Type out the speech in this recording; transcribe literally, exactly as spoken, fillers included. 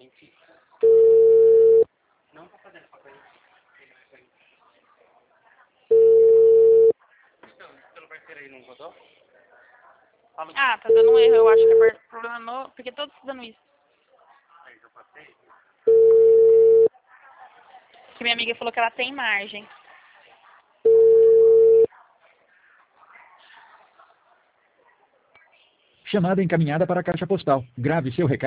gente... Não tá fazendo papel. Pelo parceiro aí não rodou? Fala. Ah, tá dando um erro, eu acho que é problema no... Porque todos estão dando isso. Aí eu passei. Que minha amiga falou que ela tem margem. Chamada encaminhada para a caixa postal. Grave seu recado.